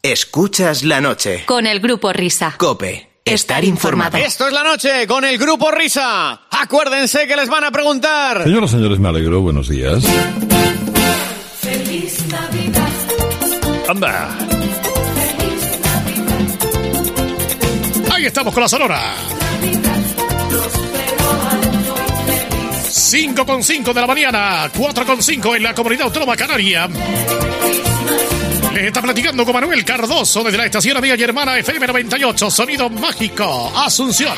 Escuchas la noche. Con el Grupo Risa. COPE. Estar informado. Esto es la noche con el Grupo Risa. Acuérdense que les van a preguntar. Señoras, señores, me alegro. Buenos días. Feliz Navidad. Anda. Ahí estamos con la sonora. 5:05 de la mañana, 4:05 en la Comunidad Autónoma Canaria. Les está platicando con Manuel Cardoso desde la estación Amiga y Hermana FM 98, Sonido Mágico, Asunción.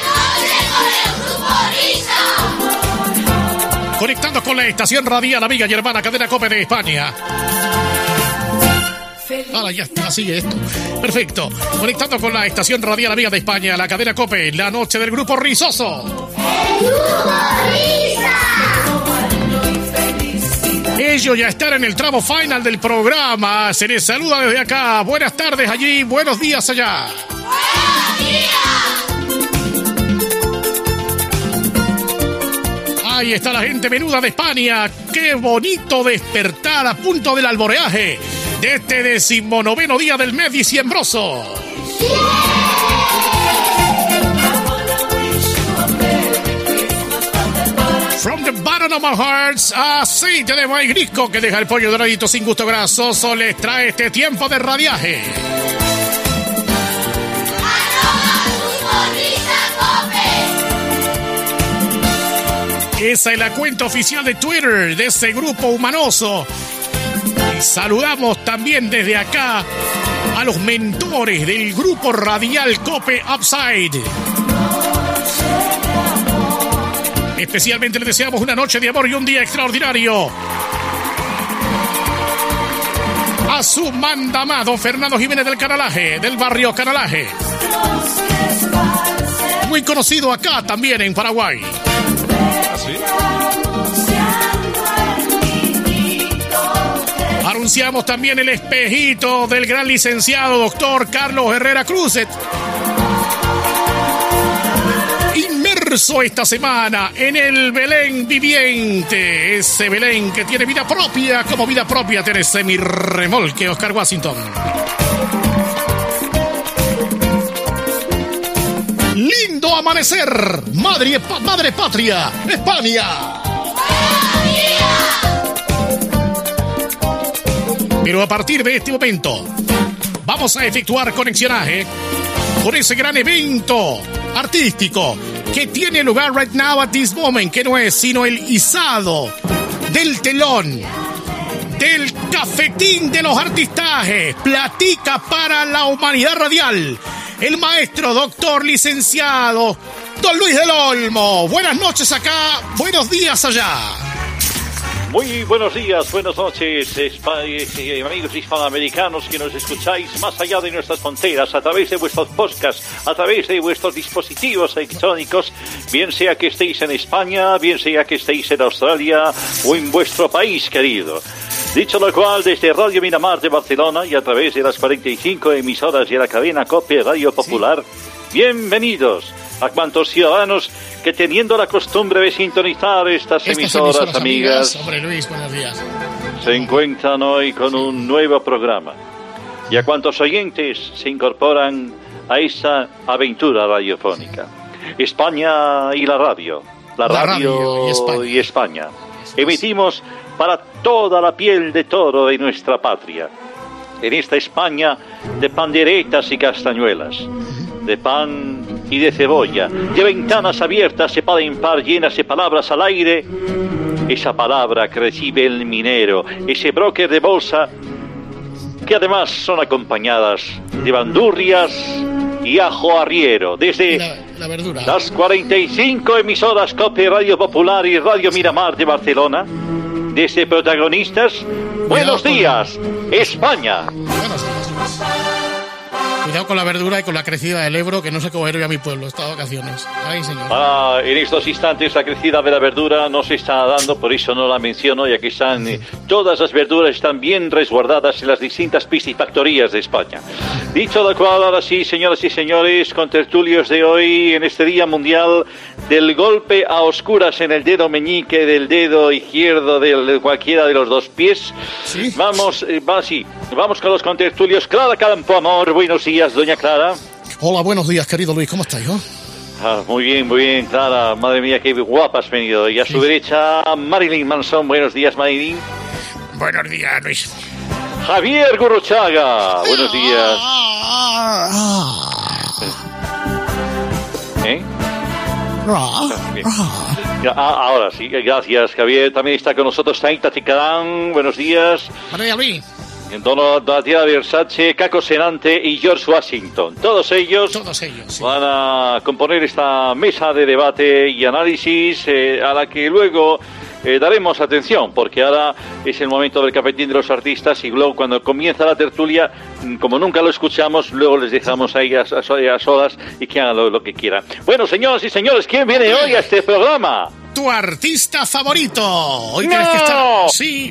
Conectando con la estación radial Amiga y Hermana, cadena COPE de España. Ahora ya está, sigue esto. Perfecto. Conectando con la estación radial Amiga de España, la cadena COPE, la noche del Grupo Rizoso. ¡El Grupo Risa! Ellos ya están en el tramo final del programa. Se les saluda desde acá. Buenas tardes allí, buenos días allá. Ahí está la gente menuda de España. Qué bonito despertar a punto del alboreaje de este 19º día del mes diciembroso. From the bottom of my hearts, aceite de maíz grisco que deja el pollo doradito sin gusto grasoso, les trae este tiempo de radiaje. Esa es la cuenta oficial de Twitter de ese grupo humanoso. Y saludamos también desde acá a los mentores del grupo radial COPE Upside. Especialmente les deseamos una noche de amor y un día extraordinario. A su mandamá, don Fernando Jiménez del Canalaje, del barrio Canalaje. Muy conocido acá también en Paraguay. ¿Sí? Anunciamos también el espejito del gran licenciado doctor Carlos Herrera Cruzet. Inmerso esta semana en el Belén viviente, ese Belén que tiene vida propia, como vida propia tiene ese mi remolque Oscar Washington. Lindo amanecer, madre patria, España. Pero a partir de este momento vamos a efectuar conexionaje con ese gran evento artístico que tiene lugar right now at this moment, que no es sino el izado del telón del cafetín de los artistajes. Platica para la humanidad radial el maestro, doctor, licenciado don Luis del Olmo. Buenas noches acá, buenos días allá. Muy buenos días, buenas noches, amigos hispanoamericanos que nos escucháis más allá de nuestras fronteras, a través de vuestros podcasts, a través de vuestros dispositivos electrónicos, bien sea que estéis en España, bien sea que estéis en Australia o en vuestro país querido. Dicho lo cual, desde Radio Miramar de Barcelona y a través de las 45 emisoras de la cadena COPE Radio Popular, bienvenidos a cuantos ciudadanos que, teniendo la costumbre de sintonizar estas emisoras amigas, hombre Luis, buenos días, se encuentran hoy con un nuevo programa, y a cuantos oyentes se incorporan a esta aventura radiofónica. España y la radio y España. Emitimos para toda la piel de toro de nuestra patria, en esta España de panderetas y castañuelas, de pan y de cebolla, de ventanas abiertas de par en par llenas de palabras al aire, esa palabra que recibe el minero, ese broker de bolsa, que además son acompañadas de bandurrias y ajo arriero, desde la verdura. Las 45 emisoras COPE Radio Popular y Radio Miramar de Barcelona, desde protagonistas, buenos días, España. Buenos días. Cuidado con la verdura y con la crecida del Ebro, que no sé cómo ir a mi pueblo, está de vacaciones. Ay, señor. En estos instantes la crecida de la verdura no se está dando, por eso no la menciono, ya que están todas las verduras están bien resguardadas en las distintas piscifactorías de España. Dicho lo cual, ahora sí, señoras y señores, con tertulios de hoy, en este Día Mundial del golpe a oscuras en el dedo meñique del dedo izquierdo de cualquiera de los dos pies, ¿sí? Vamos con los contertulios. Clara Campoamor, buenos días, doña Clara. Hola, buenos días, querido Luis, ¿cómo estás, yo? Muy bien, Clara. Madre mía, qué guapa has venido. Y a su derecha, Marilyn Manson. Buenos días, Marilyn. Buenos días, Luis. Javier Gurruchaga. Buenos días. ¿Eh? Bien. Ahora sí, gracias, Javier. También está con nosotros Taita Ticadán. Buenos días. Buenos días, Luis. Donatella Versace, Caco Senante y George Washington. Todos ellos Sí. van a componer esta mesa de debate y análisis a la que luego daremos atención, porque ahora es el momento del cafetín de los artistas y luego cuando comienza la tertulia, como nunca lo escuchamos, luego les dejamos ahí a solas y que hagan lo que quieran. Bueno, señoras y señores, ¿quién viene hoy a este programa? Tu artista favorito. Hoy ¡No! tienes que estar... Sí.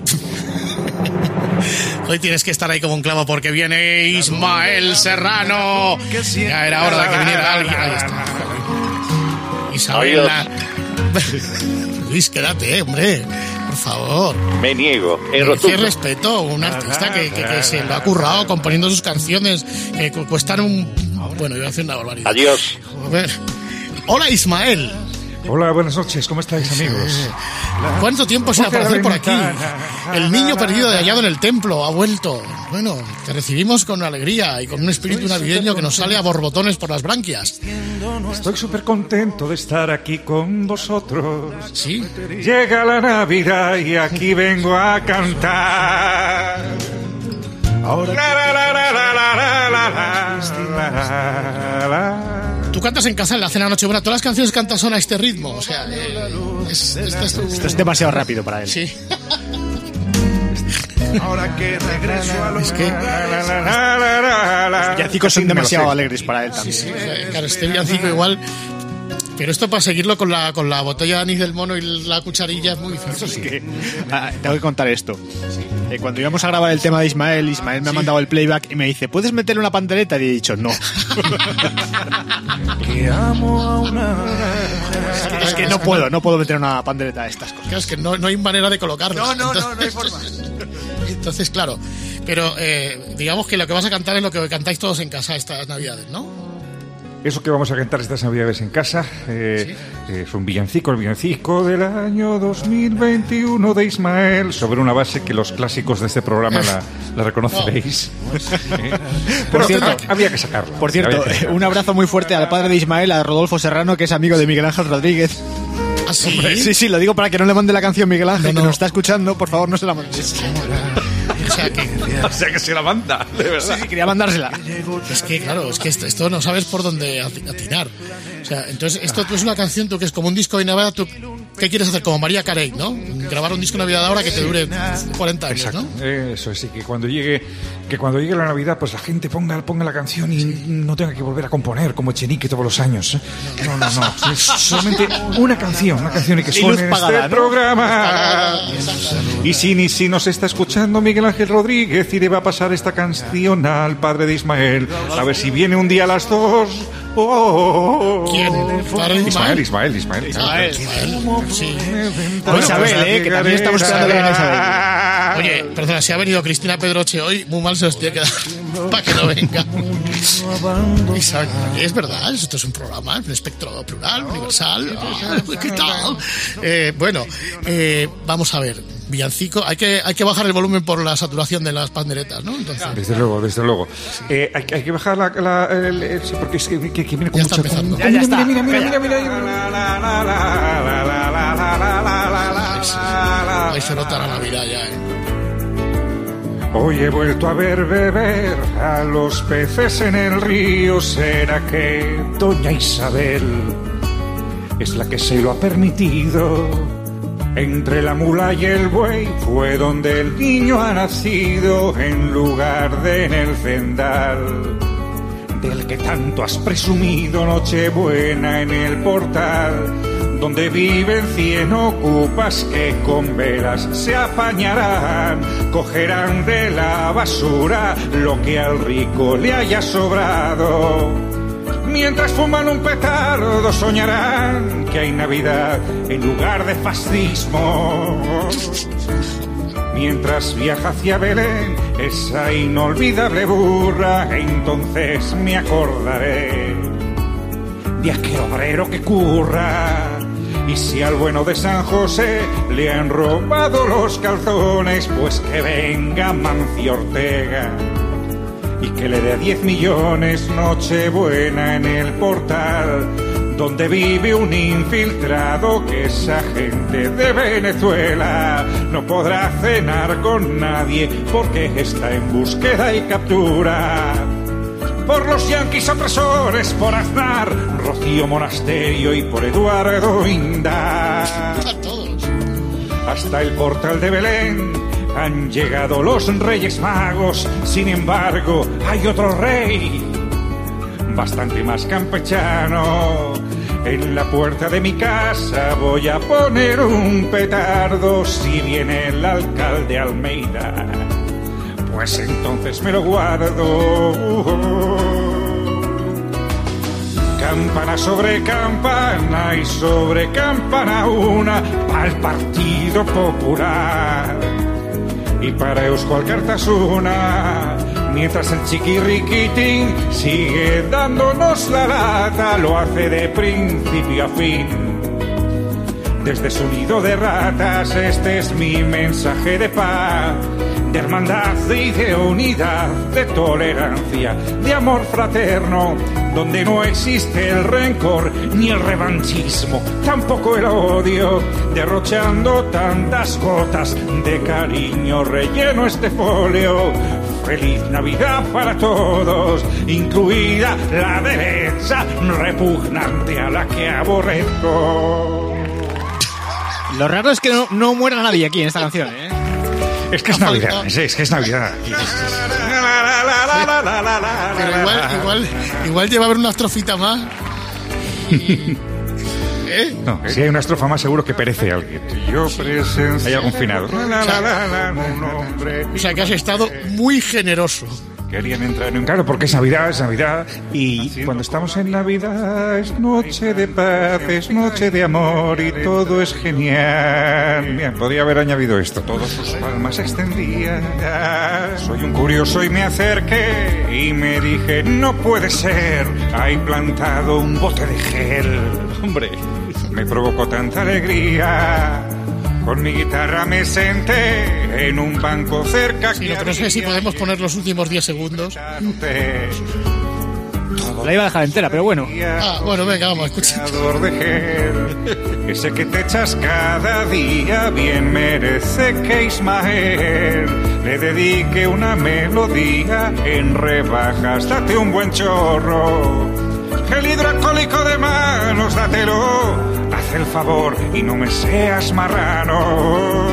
Hoy tienes que estar ahí como un clavo porque viene Ismael Serrano. Ya era hora de que viniera alguien. Ahí está. Isabela. Luis, quédate, hombre. Por favor. Me niego. Merece respeto, un artista que se lo ha currado componiendo sus canciones que cuestan un... Bueno, iba a decir una barbaridad. Adiós. A ver. Hola, Ismael. Hola, buenas noches, ¿cómo estáis, amigos? ¿Cuánto tiempo sin aparecer por aquí? El niño perdido de hallado en el templo ha vuelto. Bueno, te recibimos con alegría y con un espíritu navideño que nos sale a borbotones por las branquias. Estoy súper contento de estar aquí con vosotros. Sí. Llega la Navidad y aquí vengo a cantar. Tú cantas en casa en la cena de Nochebuena. Todas las canciones que cantas son a este ritmo. O sea, esto es demasiado rápido para él. Sí. Ahora que regreso a Es que... Los villancicos son demasiado alegres para él también. Sí, o sea, claro, este villancico igual... Pero esto para seguirlo con la botella de anís del mono y la cucharilla es muy difícil. Es que, tengo que contar esto. Cuando íbamos a grabar el tema de Ismael me ha mandado el playback y me dice, ¿puedes meterle una pandereta? Y he dicho, no. Es que no puedo meter una pandereta a estas cosas. Claro, es que no hay manera de colocarlo. No hay forma. Entonces, claro. Pero digamos que lo que vas a cantar es lo que cantáis todos en casa estas Navidades, ¿no? Eso que vamos a cantar estas Navidades en casa es un villancico, el villancico del año 2021 de Ismael, sobre una base que los clásicos de este programa la reconoceréis. Pero cierto, había que sacarlo. Por cierto, un abrazo muy fuerte al padre de Ismael, a Rodolfo Serrano, que es amigo de Miguel Ángel Rodríguez. ¿Ah, sí? Sí, lo digo para que no le mande la canción Miguel Ángel, que nos está escuchando, por favor, no se la mandes. O sea que se la manda, de verdad. Sí, quería mandársela. Es que, claro, es que esto no sabes por dónde atinar. O sea, entonces, esto es una canción, tú que es como un disco de Navidad, tú, ¿qué quieres hacer? Como María Carey, ¿no? Grabar un disco de Navidad ahora que te dure 40 años, exacto, ¿no? Eso es, sí, que cuando llegue la Navidad, pues la gente ponga la canción y no tenga que volver a componer como Echenique todos los años. No. Es solamente una canción y que suene en este programa. Y si nos está escuchando Miguel Ángel Rodríguez y le va a pasar esta canción al padre de Ismael, a ver si viene un día a las 2. ¿Quién? Ismael. Sí. O Isabel, que también estamos esperando que venga Isabel. Oye, perdona, si ha venido Cristina Pedroche hoy, muy mal se los tiene que dar para que no venga. Isabel, es verdad, esto es un programa, un espectro plural, universal. ¿Qué tal? Bueno, vamos a ver. Villancico, hay que bajar el volumen por la saturación de las panderetas, ¿no? Entonces, desde luego. Hay que bajar porque es que viene con mucha... Ya está. Mira. Ahí se nota la Navidad ya, Hoy he vuelto a ver beber a los peces en el río. ¿Será que doña Isabel es la que se lo ha permitido? Entre la mula y el buey fue donde el niño ha nacido, en lugar de en el cendal del que tanto has presumido. Nochebuena en el portal, donde viven 100 ocupas que con velas se apañarán, cogerán de la basura lo que al rico le haya sobrado. Mientras fuman un petardo soñarán que hay Navidad en lugar de fascismo. mientras viaja hacia Belén, esa inolvidable burra, entonces me acordaré de aquel obrero que curra. Y si al bueno de San José le han robado los calzones, pues que venga Mancio Ortega y que le dé 10 millones, Nochebuena en el portal donde vive un infiltrado, que esa gente de Venezuela no podrá cenar con nadie porque está en búsqueda y captura por los yanquis opresores, por Aznar, Rocío Monasterio y por Eduardo Inda. Hasta el portal de Belén han llegado los Reyes Magos. Sin embargo, hay otro rey, bastante más campechano. En la puerta de mi casa voy a poner un petardo. Si viene el alcalde Almeida, pues entonces me lo guardo. Campana sobre campana y sobre campana una para el Partido Popular y para Eusko Alkartasuna. Mientras el chiquirriquitín sigue dándonos la lata, lo hace de principio a fin. Desde su nido de ratas, este es mi mensaje de paz, de hermandad y de unidad, de tolerancia, de amor fraterno, donde no existe el rencor ni el revanchismo, tampoco el odio, derrochando tantas gotas de cariño, relleno este folio. Feliz Navidad para todos, incluida la derecha repugnante a la que aborrezco. Lo raro es que no muera nadie aquí en esta canción, ¿eh? Es que es Navidad, es que es Navidad. Pero igual lleva a haber una estrofita más. No, si hay una estrofa más seguro que perece alguien. Yo presencia. Hay algún finado. O sea que has estado muy generoso. Querían entrar en un... Claro, porque es Navidad. Y cuando estamos en Navidad es noche de paz, es noche de amor y todo es genial. Bien, podría haber añadido esto. Todas sus palmas extendían. Soy un curioso y me acerqué y me dije, no puede ser, hay plantado un bote de gel. Hombre, me provocó tanta alegría. Con mi guitarra me senté en un banco cerca. Sí, lo que no sé si podemos poner los últimos 10 segundos. La iba a dejar entera, pero bueno. Bueno, venga, vamos, escucha. Ese que te echas cada día bien merece que Ismael le dedique una melodía en rebajas. Date un buen chorro. El hidroalcohólico de manos, dátelo. Haz el favor y no me seas marrano.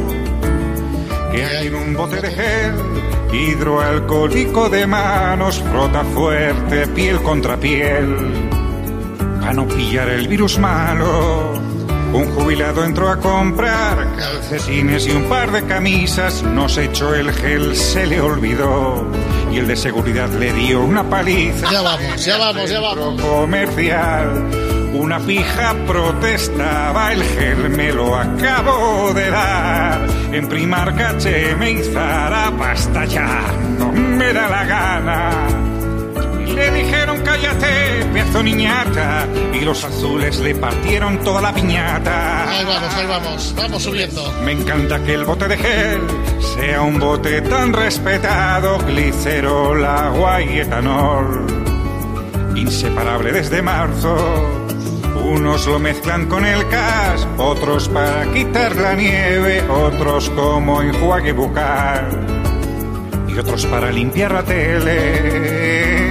Que hay en un bote de gel hidroalcohólico de manos, frota fuerte piel contra piel para no pillar el virus malo. Un jubilado entró a comprar calcetines y un par de camisas, nos echó el gel, se le olvidó y el de seguridad le dio una paliza. Ya vamos. Comercial. Una pija protestaba, el gel me lo acabo de dar. En Primark, H&M y Zara, basta ya, no me da la gana. Y le dijeron cállate, pedazo niñata, y los azules le partieron toda la piñata. Ahí vamos subiendo. Me encanta que el bote de gel sea un bote tan respetado, glicerol, agua y etanol. Inseparable desde marzo. Unos lo mezclan con el gas, otros para quitar la nieve, otros como enjuague bucal y otros para limpiar la tele.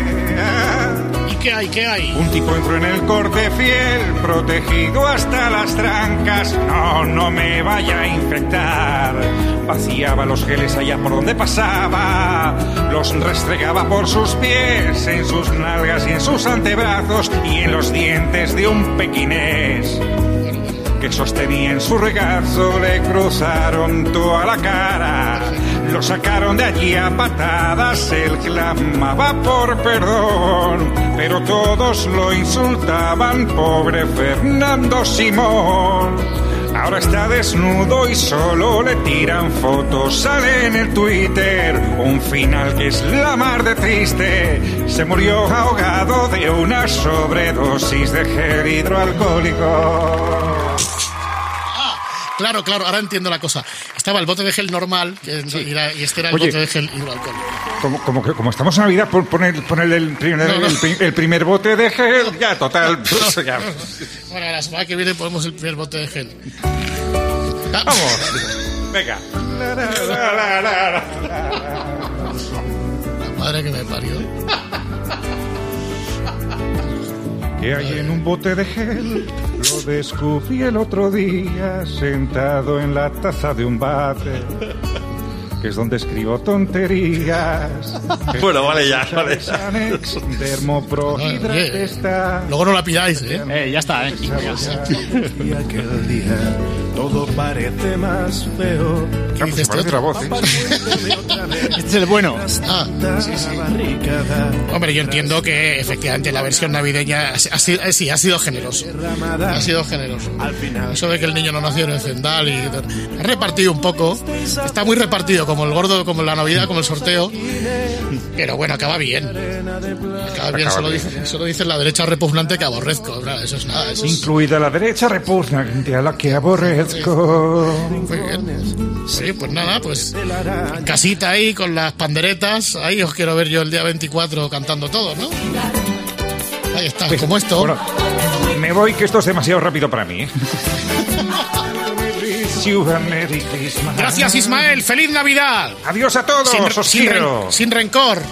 ¿Y qué hay? Un tipo entró en el Corte Fiel, protegido hasta las trancas, no me vaya a infectar. Vaciaba los geles allá por donde pasaba, los restregaba por sus pies, en sus nalgas y en sus antebrazos y en los dientes de un pequinés que sostenía en su regazo. Le cruzaron toda la cara, lo sacaron de allí a patadas, él clamaba por perdón, pero todos lo insultaban, pobre Fernando Simón. Ahora está desnudo y solo le tiran fotos. Sale en el Twitter un final que es la mar de triste. Se murió ahogado de una sobredosis de gel hidroalcohólico. Claro, ahora entiendo la cosa. Estaba el bote de gel normal y este era el bote de gel hidroalcohólico. Como estamos en Navidad, ponerle el primer bote de gel, ya, total. Ya. Bueno, la semana que viene ponemos el primer bote de gel. Vamos, venga. La madre que me parió. ¿Qué hay en un bote de gel? Lo descubrí el otro día, sentado en la taza de un váter, que es donde escribo tonterías. Bueno, vale ya, vale. Luego no la pidáis, ¿eh? Ya está, ¿eh? Y aquel día todo parece más feo. ¿Qué dices tú? Otra voz, ¿eh? Este es el bueno. Sí. Hombre, yo entiendo que efectivamente la versión navideña ha sido generoso. Ha sido generoso. Eso de que el niño no nació en el Zendal y ha repartido un poco. Está muy repartido, como el gordo, como la Navidad, como el sorteo. Pero bueno, acaba bien. Acaba bien, solo dice la derecha repugnante que aborrezco. Eso es nada. Incluida la derecha repugnante a la que aborrezco. Muy bien. Sí, pues nada, pues en casita ahí con las panderetas. Ahí os quiero ver yo el día 24 cantando todo, ¿no? Ahí está, pues, como esto. Bueno, me voy, que esto es demasiado rápido para mí. Gracias, Ismael. ¡Feliz Navidad! Adiós a todos, os quiero. Sin rencor.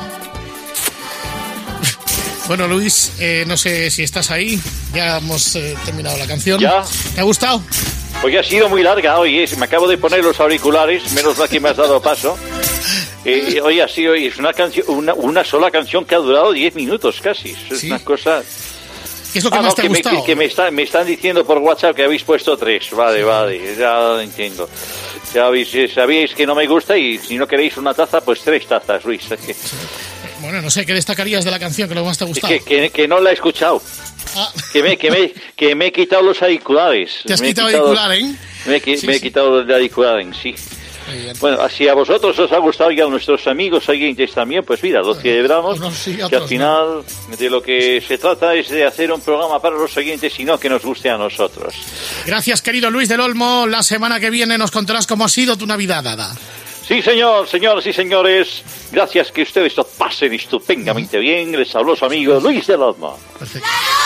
Bueno, Luis, no sé si estás ahí. Ya hemos terminado la canción. ¿Ya? ¿Te ha gustado? Hoy ha sido muy larga, oye, me acabo de poner los auriculares, menos mal que me has dado paso. Hoy ha sido, es una canción, una sola canción que ha durado 10 minutos casi. Es una cosa... ¿Qué es lo que más te ha gustado? Que me están diciendo por WhatsApp que habéis puesto 3. Vale, ya lo entiendo. Ya sabíais que no me gusta y si no queréis una taza, pues 3 tazas, Luis. Bueno, no sé, ¿qué destacarías de la canción que lo más te ha gustado? Que no la he escuchado. Que me he quitado los auriculares. ¿Te has quitado el auricular, eh? Me he quitado el auricular, sí. Bueno, si a vosotros os ha gustado y a nuestros amigos oyentes también, pues mira, lo celebramos, que al final de lo que se trata es de hacer un programa para los oyentes y no que nos guste a nosotros. Gracias, querido Luis del Olmo. La semana que viene nos contarás cómo ha sido tu Navidad, Ada. Sí, señor, señoras y señores. Gracias, que ustedes lo pasen estupendamente bien. Les habló su amigo Luis del Olmo. Perfecto.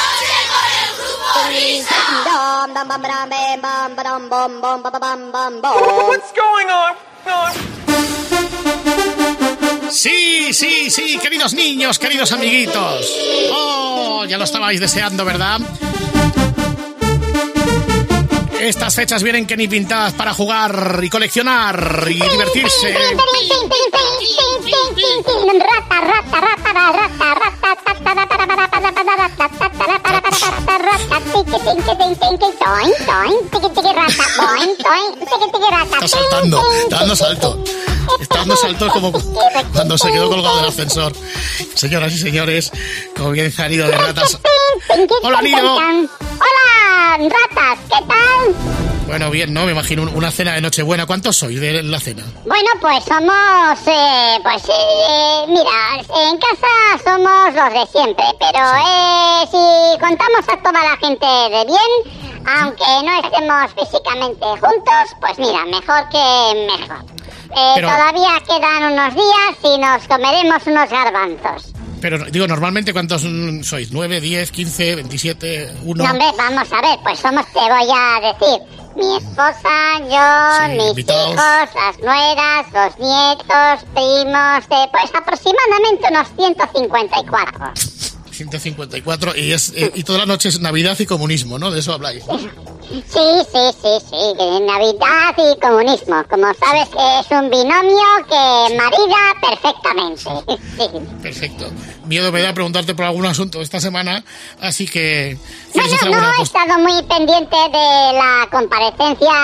What's going on? Sí, queridos niños, queridos amiguitos. Oh, ya lo estabais deseando, ¿verdad? Estas fechas vienen que ni pintadas para jugar y coleccionar y divertirse. Está saltando, está dando salto. Está dando saltos como cuando se quedó colgado del ascensor. Señoras y señores, comienza Nido de Ratas. ¡Hola, Nido! ¡Hola, ratas! ¿Qué tal? Bueno, bien, ¿no? Me imagino una cena de Nochebuena. ¿Cuántos sois de la cena? Bueno, pues somos... mira, en casa somos los de siempre, pero si contamos a toda la gente de bien, aunque no estemos físicamente juntos, pues mira, mejor que mejor. Pero... Todavía quedan unos días y nos comeremos unos garbanzos. Pero digo, normalmente, ¿cuántos sois? ¿9, 10, 15, 27, 1? No, hombre, vamos a ver, pues somos, te voy a decir, mi esposa, yo, sí, mis hijos, las nueras, los nietos, primos, pues aproximadamente unos 154. 154, y toda la noche es Navidad y comunismo, ¿no? De eso habláis. Sí, Navidad y comunismo. Como sabes, es un binomio que marida perfectamente. Sí. Perfecto. Miedo me da preguntarte por algún asunto esta semana, así que... No, he estado muy pendiente de la comparecencia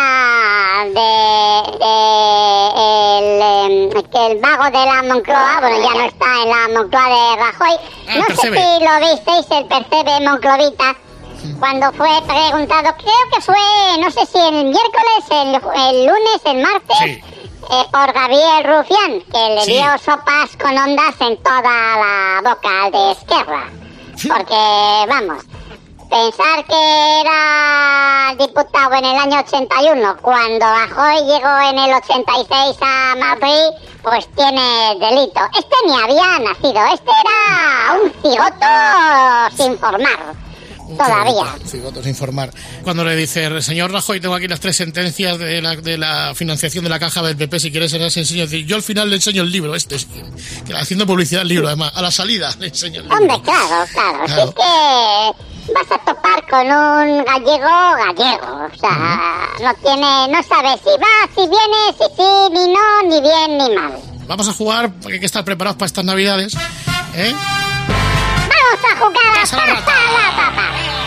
el vago de la Moncloa, bueno, ya no está en la Moncloa de Rajoy. No sé si lo visteis, el Percebe Monclovita. cuando fue preguntado, creo que fue, no sé si el miércoles, el lunes, el martes, Sí. Por Gabriel Rufián, que le dio sopas con ondas en toda la boca al de Esquerra. Porque, vamos, pensar que era diputado en el año 81, cuando Rajoy llegó en el 86 a Madrid, pues tiene delito. Este ni había nacido, este era un cigoto sin formar. Todavía. Cigotos informar. Cuando le dice, señor Rajoy, tengo aquí las 3 sentencias de la financiación de la caja del PP, si quieres se las enseño. Yo al final le enseño el libro, que haciendo publicidad al libro, además, a la salida le enseño el libro. Hombre, claro. Si es que vas a topar con un gallego, o sea, no sabes si va, si viene, si sí, ni no, ni bien, ni mal. Vamos a jugar, porque hay que estar preparados para estas navidades, ¿eh? Vamos a jugar a Pasa la rata. la papa.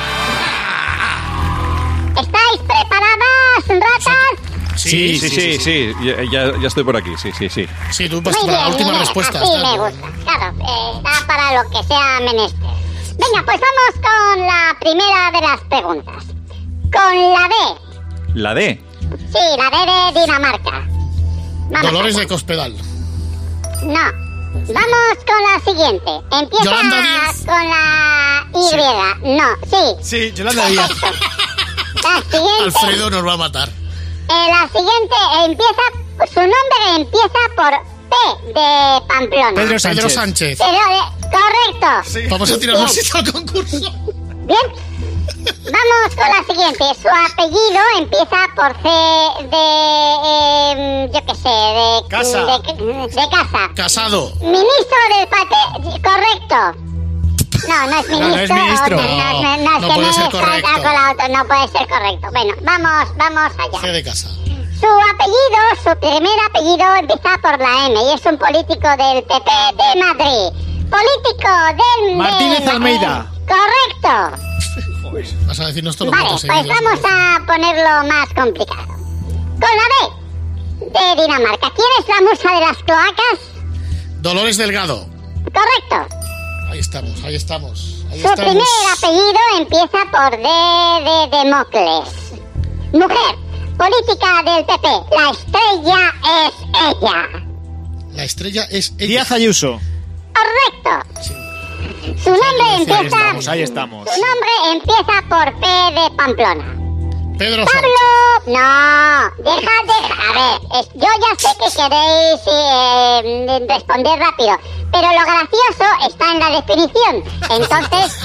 ¿Estáis preparadas, ratas? Sí. Ya estoy por aquí, sí. Sí, tú vas Muy para la bien, última respuesta. así está me bien. gusta, claro, da para lo que sea menester. Venga, pues vamos con la primera de las preguntas. Con la D. ¿La D? Sí, la D de Dinamarca. Vamos Dolores allá. de Cospedal. No. Vamos con la siguiente. Empieza Yolanda Díaz. con la Y. No, sí. Sí, Yolanda Díaz. La siguiente. Alfredo nos va a matar. La siguiente su nombre empieza por P de Pamplona. Pedro Sánchez. Sánchez. Correcto. Vamos a tirarnos al concurso. Bien. Vamos con la siguiente. Su apellido empieza por C de... yo qué sé, de... Casa. De casa. Casado. Ministro del Pate... Correcto. No es ministro. No es ministro. No puede ser correcto. No puede ser correcto. Bueno, vamos allá. C de casa. Su primer apellido empieza por la M y es un político del PP de Madrid. Político del... Martínez Almeida. Correcto. Vas a decirnos todos los Vale, votos pues seguidos. vamos a ponerlo más complicado. Con la D de Dinamarca. ¿Quién es la musa de las cloacas? Dolores Delgado. Correcto. Ahí estamos. Su primer apellido empieza por D de Democles. Mujer, política del PP. La estrella es ella. La estrella es ella. Díaz Ayuso. Correcto. Su nombre empieza... Ahí estamos. Su nombre empieza por P de Pamplona. Pedro Pablo, Sánchez. no, deja, a ver, yo ya sé que queréis responder rápido, pero lo gracioso está en la definición, entonces,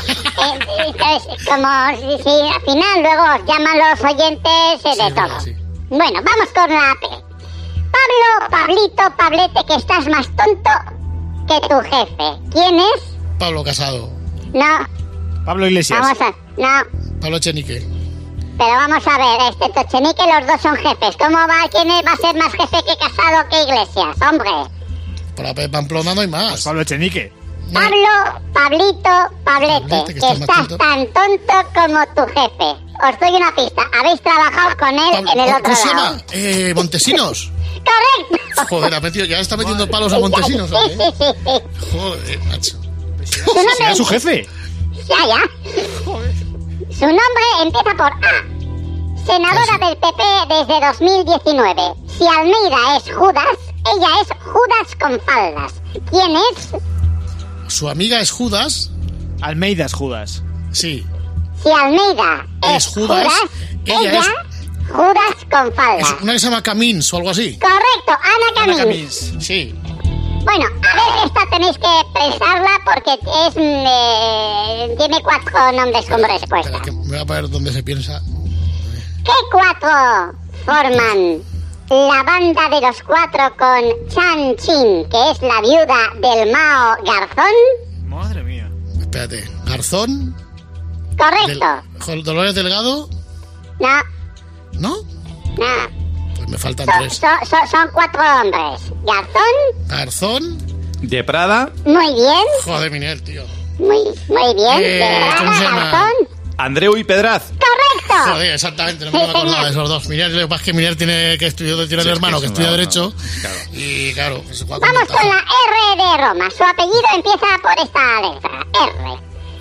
como si al final luego os llaman los oyentes de todo. Sí. Bueno, vamos con la P. Pablo, Pablito, Pablete, que estás más tonto que tu jefe. ¿Quién es? Pablo Casado. No, Pablo Iglesias. no. Pablo Chenique. Pero vamos a ver, Tochenique, los dos son jefes. ¿Cómo va? ¿Quién va a ser más jefe que Casado que Iglesias? Hombre. Para Pamplona no hay más. Pablo Echenique. No. Pablo, Pablito, Pablete, que estás tan tonto como tu jefe. Os doy una pista. Habéis trabajado con él en el otro ¿Cómo se lado. llama? Montesinos. Correcto. Joder, ya está metiendo palos a Montesinos. Sí. Joder, macho. Su nombre Será su jefe. Ya. Su nombre empieza por A. Senadora del PP desde 2019. Si Almeida es Judas, ella es Judas con faldas. ¿Quién es? Su amiga es Judas. Almeida es Judas. Sí. Si Almeida es Judas, ella es Judas con faldas. Es una que se llama Camins o algo así. Correcto, Ana Camins. Camins. Sí. Bueno, a ver, esta tenéis que pensarla porque es tiene 4 nombres como respuesta. Espera, que me voy a ver dónde se piensa. ¿Qué 4 forman la banda de los 4 con Chan Chin, que es la viuda del Mao Garzón? Madre mía. Espérate. Garzón. Correcto. Dolores Delgado. No. ¿No? No. Pues me faltan 3. Son 4 hombres. Garzón. Garzón. De Prada. Muy bien. Joder, Miguel, tío. Muy bien. ¿Cómo se llama? Garzón. Andreu y Pedraz. Correcto. Joder, exactamente, no me acordaba de esos dos. Miguel, lo que pasa es que Miguel tiene que estudiar, tiene un hermano que estudia Derecho. Claro. Y claro, pues, Vamos con la R de Roma. Su apellido empieza por esta letra. R. ¿Quién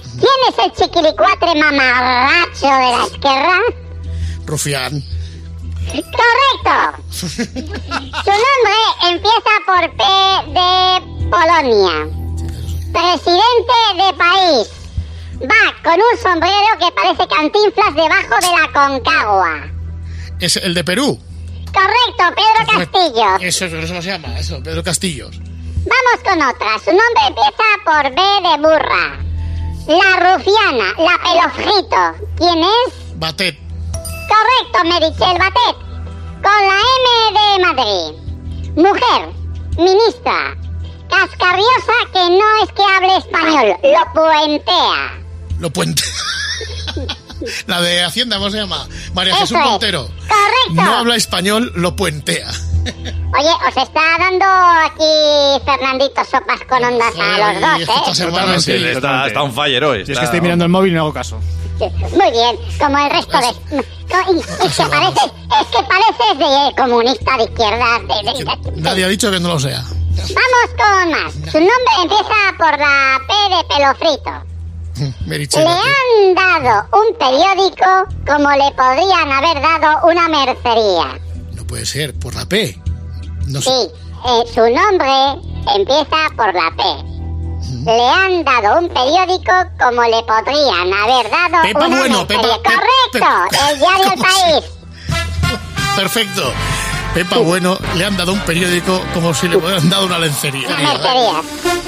es el chiquilicuatre mamarracho de la izquierda? Rufián. ¡Correcto! Su nombre empieza por P de Polonia. Presidente de país. Va con un sombrero que parece Cantinflas debajo de la Concagua. Es el de Perú. Correcto, Pedro Castillos. Eso se llama, eso, Pedro Castillos. Vamos con otra. Su nombre empieza por B de burra. La rufiana, la pelofrito. ¿Quién es? Batet. Correcto, Meritxell Batet. Con la M de Madrid. Mujer, ministra, cascarriosa que no es que hable español, lo puentea. Lo puentea. La de Hacienda, ¿cómo se llama? María Eso Jesús es. Montero. Correcto. No habla español, lo puentea. Oye, os está dando aquí Fernandito sopas con ondas a los dos, Estas hermanas, sí. Está un fire hoy. Yo es que estoy mirando el móvil y no hago caso. Muy bien, como el resto de... Es que pareces de comunista de izquierda. Nadie ha dicho que no lo sea. Vamos con más. Su nombre empieza por la P de pelofrito. Meritxell Le Batet. han dado un periódico como le podrían haber dado una mercería. No puede ser, por la P. No sé. Sí, su nombre empieza por la P. Le han dado un periódico como le podrían haber dado Pepa una Bueno, mercería. Pepa- Correcto, el diario El ¿Cómo País. Perfecto. Pepa Bueno, le han dado un periódico como si le hubieran dado una lencería. Una mercería.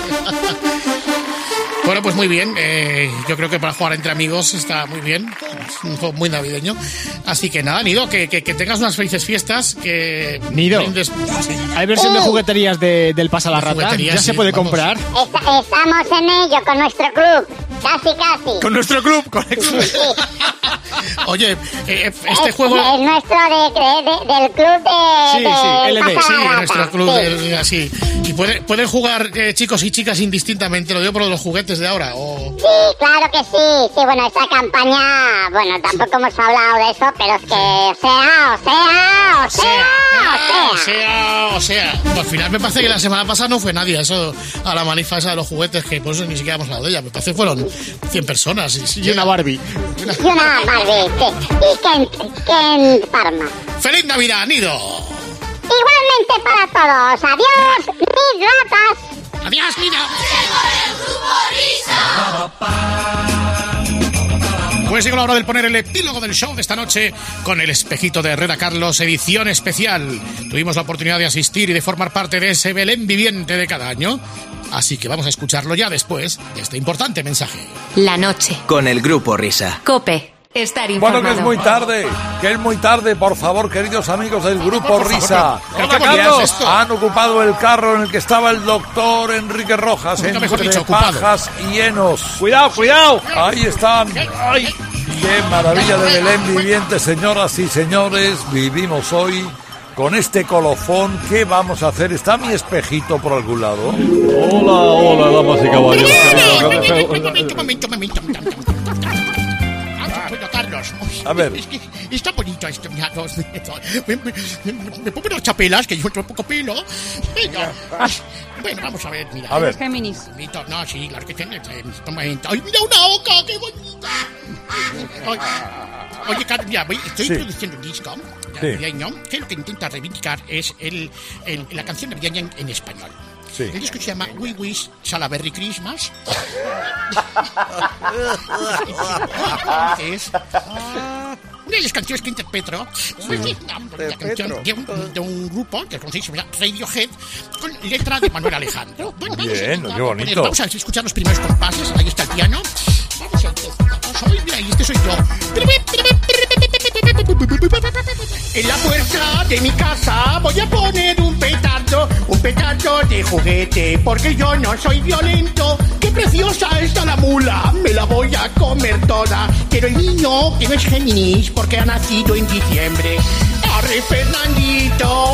Bueno, pues muy bien. Yo creo que para jugar entre amigos está muy bien. Es un juego muy navideño. Así que nada, Nido, que tengas unas felices fiestas. Que Nido, brindes- sí. ¿hay versión de jugueterías del Pasa la Rata? Jugueterías, ¿Ya se sí, puede vamos. comprar? Estamos en ello con nuestro club. Casi. Con nuestro club, correcto. Oye, este juego... Es nuestro del club de... Sí, LD, Pasa Sí, la Rata. nuestro club Sí. así. ¿Y pueden jugar chicos y chicas indistintamente? Lo digo por los juguetes de ahora. O... Sí, claro que sí. Sí, bueno, esta campaña... Bueno, tampoco hemos hablado de eso, pero es que... O sea. Al final me parece que la semana pasada no fue nadie eso a la manifa esa de los juguetes, que por eso ni siquiera hemos hablado de ella. Me parece que fueron 100 personas. Y una Barbie. Y una Barbie, sí. Y Ken Parma. ¡Feliz Navidad, Nido! Igualmente para todos. Adiós, mis ratas. ¡Adiós, Nido! Pues llegó la hora de poner el epílogo del show de esta noche con el espejito de Herrera Carlos, edición especial. Tuvimos la oportunidad de asistir y de formar parte de ese Belén viviente de cada año. Así que vamos a escucharlo ya después de este importante mensaje. La noche. Con el Grupo Risa. COPE. Estar informado. Bueno, que es muy tarde, por favor, queridos amigos del Grupo Por favor, Risa. pero Hola, ¿qué bonito Carlos. es esto? Han ocupado el carro en el que estaba el doctor Enrique Rojas, Nunca mejor entre dicho, ocupado. pajas y henos. ¡Cuidado! Ahí están. ¡Ay! ¡Qué maravilla de Belén viviente, señoras y señores! Vivimos hoy con este colofón. ¿Qué vamos a hacer? ¿Está mi espejito por algún lado? Hola, damas y caballeros. Carlos. A ver. Es que está bonito esto. Mira, me pongo unas chapelas, que yo tengo poco pelo. Venga. Bueno, vamos a ver, mira. A ver. Géminis. No, sí, claro que tiene. ¡Ay, mira una oca! ¡Qué bonita! Oye, Carlos, mira, estoy Sí. produciendo un disco navideño que lo que intenta reivindicar es la canción navideña en español. Sí. El disco se llama We Wish Salaberry Christmas. Es una de las canciones que interpreto. La canción de un grupo que conocéis, se llama Radiohead, con letra de Manuel Alejandro. Bueno, Bien, qué bonito. Vamos a escuchar los primeros compases. Ahí está el piano. Vamos a mira, y este soy yo. En la puerta de mi casa voy a poner un petardo de juguete, porque yo no soy violento. ¡Qué preciosa está la mula! Me la voy a comer toda. Pero el niño, que no es Géminis, porque ha nacido en diciembre. ¡Arre, Fernandito,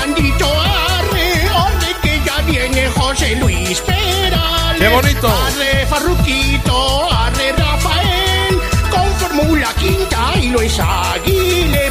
arre, que ya viene José Luis Perales! ¡Qué bonito! Arre, Farruquito, arre, Rafael, con Fórmula Quinta y Luis Aguilé.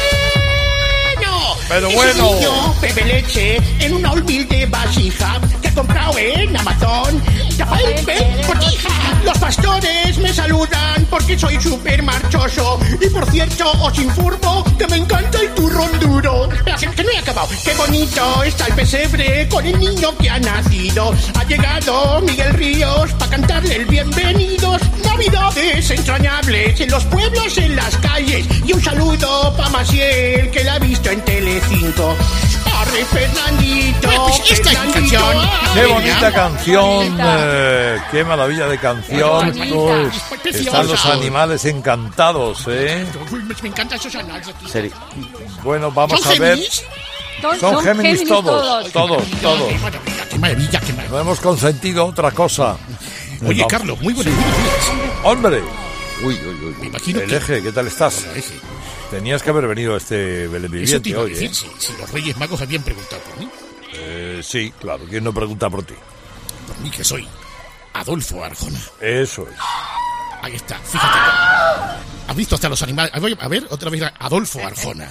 Pero Ese bueno. niño bebe leche en una humilde vasija que he comprado en Amazon. Rafael, ven, botija. Los pastores me saludan. saludan porque soy súper marchoso. Y por cierto, os informo que me encanta el turrón duro. Espera, que no he acabado. Qué bonito está el pesebre con el niño que ha nacido. Ha llegado Miguel Ríos para cantarle el bienvenidos. Navidades entrañables en los pueblos, en las calles. Y un saludo para Maciel, que la ha visto en Telecinco. ¡Arre, Fernandito! Fernandito. ¡Qué bonita canción! ¡Qué maravilla de canción! Están los animales encantados, ¿eh? Me encantan esos animales. Bueno, vamos a ver. Son Géminis todos. ¡Qué maravilla! No hemos consentido otra cosa. Oye, Carlos, muy buenos días. ¡Hombre! Me imagino el Eje, ¿qué tal estás? Tenías que haber venido a este Belén Viviente hoy, ¿eh? Si los Reyes Magos habían preguntado por mí. Sí, claro. ¿Quién no pregunta por ti? Por mí, que soy Adolfo Arjona. Eso es. Ahí está, fíjate. ¿Has visto hasta los animales? A ver, otra vez Adolfo Arjona.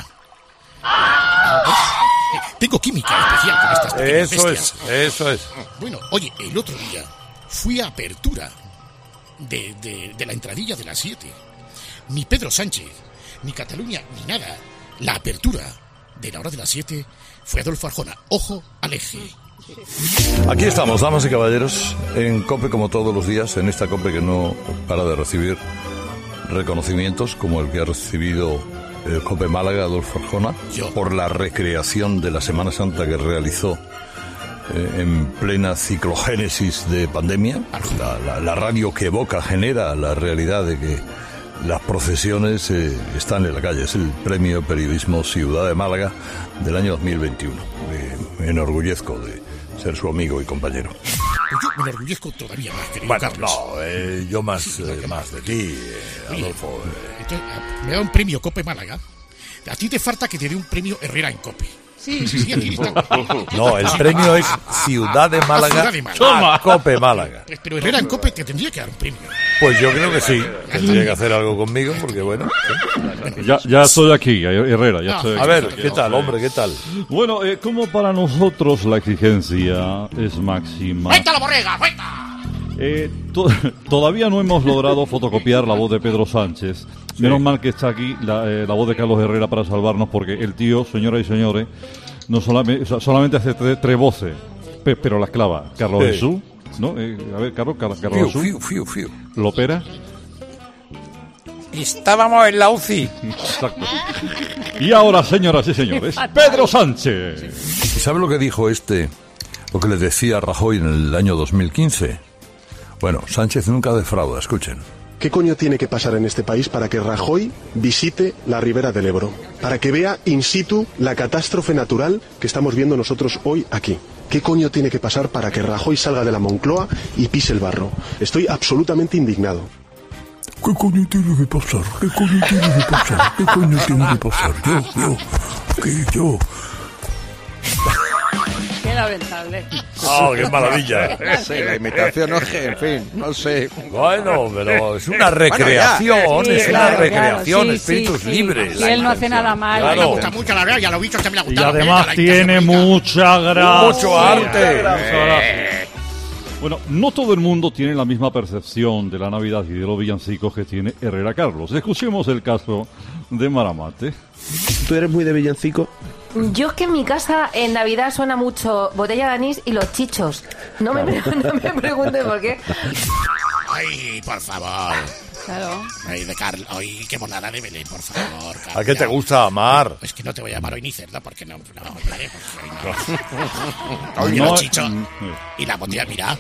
Tengo química especial con estas pequeñas bestias. Eso es. Bueno, oye, el otro día fui a apertura de la entradilla de las 7. Ni Pedro Sánchez, ni Cataluña, ni nada. La apertura de la hora de las 7 fue Adolfo Arjona. Ojo al Eje. Aquí estamos, damas y caballeros, en COPE como todos los días, en esta COPE que no para de recibir reconocimientos como el que ha recibido el COPE Málaga, Adolfo Arjona, por la recreación de la Semana Santa que realizó en plena ciclogénesis de pandemia. La radio que evoca, genera la realidad de que las procesiones están en la calle. Es el Premio Periodismo Ciudad de Málaga del año 2021. Me enorgullezco de ser su amigo y compañero. Yo me enorgullezco todavía más, querido Carlos. Yo más de ti, Adolfo. Entonces, me da un premio COPE Málaga. A ti te falta que te dé un premio Herrera en COPE. Sí, aquí está. No, el premio es Ciudad de Málaga. COPE Málaga. Pero Herrera en COPE te tendría que dar un premio. Pues yo creo que sí. Tendría que hacer algo conmigo porque, bueno. Ya estoy aquí, Herrera. Ya estoy aquí. A ver, ¿qué tal, hombre? ¿Qué tal? Bueno, como para nosotros la exigencia es máxima. ¡Cuéntalo, borrega! ¡Cuenta! Todavía no hemos logrado fotocopiar la voz de Pedro Sánchez. Menos mal que está aquí la voz de Carlos Herrera para salvarnos, porque el tío, señoras y señores, no solamente hace tres voces, pero las clava. Carlos Jesús, ¿no? A ver, Carlos Jesús. ¿Lopera? Estábamos en la UCI. Exacto. Y ahora, señoras y señores, Pedro Sánchez. ¿Y sabe lo que dijo lo que le decía Rajoy en el año 2015? Bueno, Sánchez nunca defrauda, escuchen. ¿Qué coño tiene que pasar en este país para que Rajoy visite la ribera del Ebro? Para que vea in situ la catástrofe natural que estamos viendo nosotros hoy aquí. ¿Qué coño tiene que pasar para que Rajoy salga de la Moncloa y pise el barro? Estoy absolutamente indignado. ¿Qué coño tiene que pasar? ¿Qué coño tiene que pasar? ¿Qué coño tiene que pasar? Yo. Qué lamentable. ¡Qué maravilla! Sí, la imitación, en fin, no sé. Bueno, pero es una recreación, espíritus libres. Y él no hace nada mal. Claro. Me gusta mucho la verdad, ya lo he visto, también me ha gustado. Y además tiene mucha gracia. Mucho arte. Bueno, no todo el mundo tiene la misma percepción de la Navidad y de los villancicos que tiene Herrera Carlos. Escuchemos el caso de Maramate. ¿Tú eres muy de villancico? Yo es que en mi casa en Navidad suena mucho Botella de Anís y Los Chichos. No me pregunten por qué. Ay, por favor. Claro. Ay, de Carlos. Ay, qué monada de Belén, por favor. Carlos. ¿A qué te gusta amar? Es que no te voy a llamar hoy ni cerda porque no hablaré. Oye, Los Chichos. Y la botella, mira.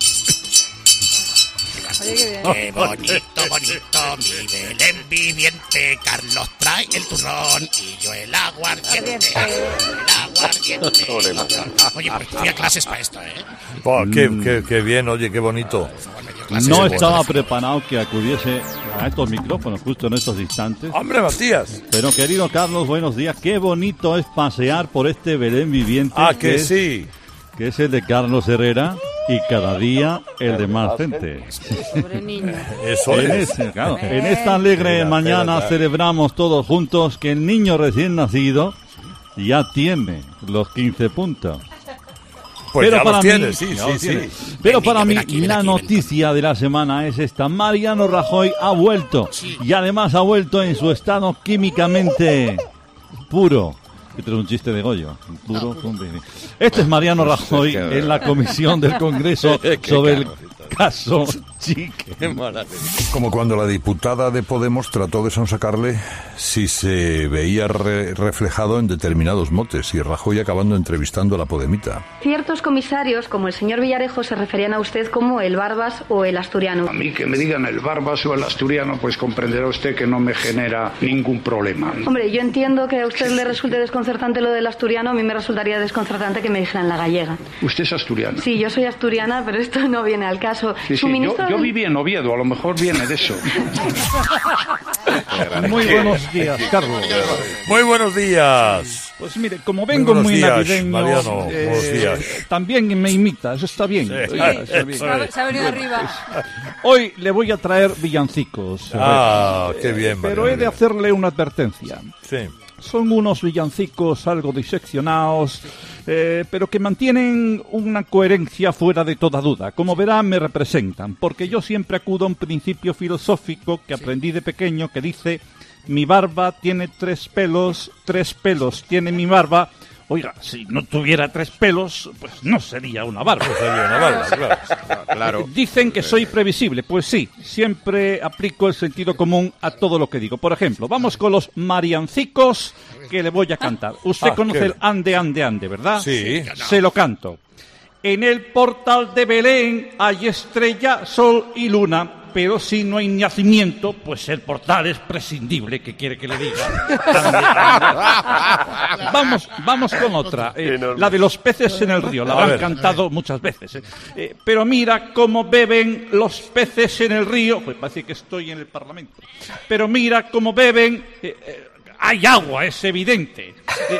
Oye, qué bonito, mi Belén viviente. Carlos trae el turrón y yo el aguardiente. Oye, pues fui a clases para esto, Qué bien, oye, qué bonito. No estaba preparado que acudiese a estos micrófonos justo en estos instantes. ¡Hombre, Matías! Pero, querido Carlos, buenos días. Qué bonito es pasear por este Belén viviente. Que sí. Que es el de Carlos Herrera. Y cada día el de más gente. Pobre niño. Eso es. En esta alegre mañana celebramos todos juntos que el niño recién nacido ya tiene los 15 puntos. Pues pero ya para los mí, tienes, sí. Pero para mí, la noticia de la semana es esta. Mariano Rajoy ha vuelto. Y además ha vuelto en su estado químicamente puro. Este es un chiste de Goyo. Puro. Este es Mariano Rajoy en la comisión del Congreso sobre el caso Chique. Como cuando la diputada de Podemos trató de sonsacarle si se veía reflejado en determinados motes y Rajoy acabando entrevistando a la podemita. Ciertos comisarios, como el señor Villarejo, se referían a usted como el Barbas o el Asturiano. A mí que me digan el Barbas o el Asturiano, pues comprenderá usted que no me genera ningún problema. Hombre, yo entiendo que a usted le resulte desconcertante lo del asturiano, a mí me resultaría desconcertante que me dijeran la gallega. ¿Usted es asturiano? Sí, yo soy asturiana, pero esto no viene al caso. Sí, yo viví en Oviedo, a lo mejor viene de eso. Muy buenos días, Carlos. Muy buenos días. Pues mire, como vengo muy navideño, Mariano, buenos días. También me imita, eso está bien. Se ha venido arriba. Hoy le voy a traer villancicos. Qué bien, Pero Mariano. he de hacerle una advertencia. Sí. Son unos villancicos algo diseccionados, pero que mantienen una coherencia fuera de toda duda. Como verá, me representan, porque yo siempre acudo a un principio filosófico que aprendí de pequeño que dice: mi barba tiene 3 pelos tiene mi barba. Oiga, si no tuviera 3 pelos, pues no sería una barba. Claro. Dicen que soy previsible. Pues sí, siempre aplico el sentido común a todo lo que digo. Por ejemplo, vamos con los mariancicos que le voy a cantar. Usted conoce el ande, ande, ande, ¿verdad? Sí. Se lo canto. En el portal de Belén hay estrella, sol y luna. Pero si no hay nacimiento, pues el portal es prescindible. ¿Qué quiere que le diga? Vamos con otra. La de los peces en el río. La han cantado muchas veces. Pero mira cómo beben los peces en el río. Pues parece que estoy en el Parlamento. Pero mira cómo beben... hay agua, es evidente.